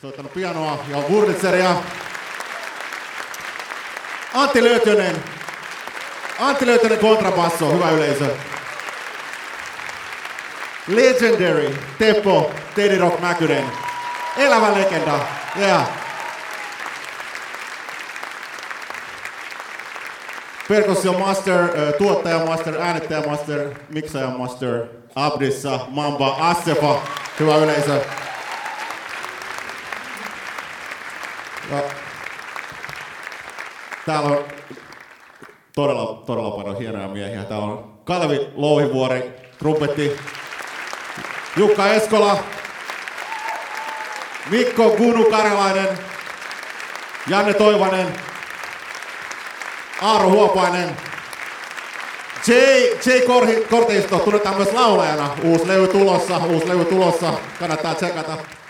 soittanut pianoa ja Wurlitzeria. Antti Löytönen kontrabasso, hyvä yleisö. Legendary, Teppo, Teddy Rock Mäkynen. Elävä legenda, yeah. Perkussion master, tuottaja master, äänittäjä master, miksaja master, Abdissa, Mamba, Assefa, hyvä yleisö. Ja täällä on todella paljon hienoja miehiä. Täällä on Kalevi Louhivuori, trumpetti, Jukka Eskola, Mikko Gunu Karjalainen, Janne Aaro Huopainen, Jay Korteisto, tunnetaan myös laulajana. Uusi levy tulossa, kannattaa tsekata.